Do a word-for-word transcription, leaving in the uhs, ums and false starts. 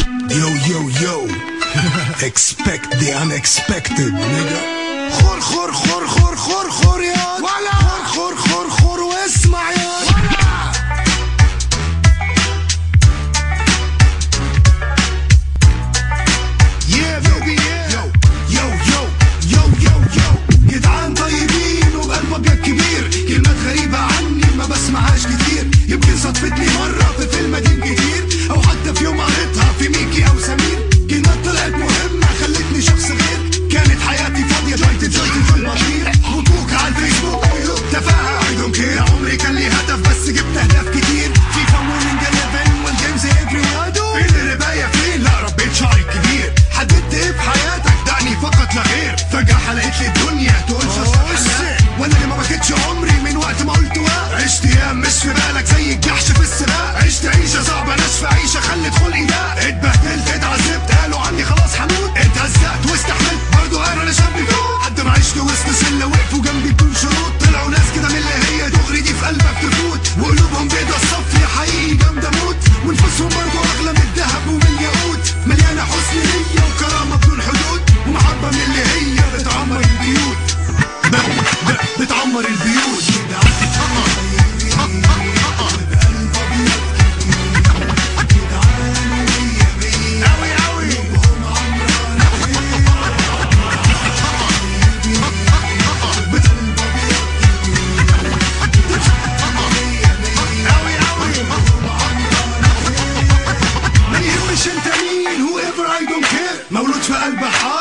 Yo, yo, yo. Expect the unexpected, nigga. خور خور خور خور خور خور يا ولا خور خور خور خور واسمع يا ولا. Yeah baby yeah. Yo yo yo yo yo yo. جدعان طيبين وبقلب ابيض كبير. كلمات غريبة عني ما بسمعهاش كتير. يمكن صدفتني مرة في فيلم قديم كتير، او حتى في يوم قريتها في ميكي او سمير. كلمات طلعت مهمة خلتني شخص غير. كانت حياتي فاضية جايت جايت في المطير. بطوك على الفيسبوك تفاهة I don't care. عمري كان لي هدف بس جبت اهداف كتير. في فاولينج إليفن والجيمز افري وادو. فين الرباية فين؟ لا ربيت شعري كبير. حددت ايه في حياتك؟ دعني فقط لا غير. فجأة حلقت لي الدنيا تقول شخص وانا اللي ما بكتش عمري من وقت ما قلت واق. عشت ايام مش في بالك زي الجحش في السباق. عشت عيشة صعبة ناشفة عيشة خلت خلقي داق. اتبهدلت اتعذبت قالوا عني خلاص حموت. اتهزقت واستحملت برضه قالوا انا شاب بيفوت. حد ما عشت وسط سلة وقفوا جنبي بدون شروط. طلعوا ناس كده من اللي هي دغري دي في قلبك تفوت. وقلوبهم بيضة الصفر حقيقي جامدة موت. ونفوسهم برضه اغلى من الذهب ومن الياقوت. مليانة حسن نية وكرامة بدون حدود. ومحبة من اللي هي بتعمر البيوت. بتعمر البيوت. مولود في قلب حار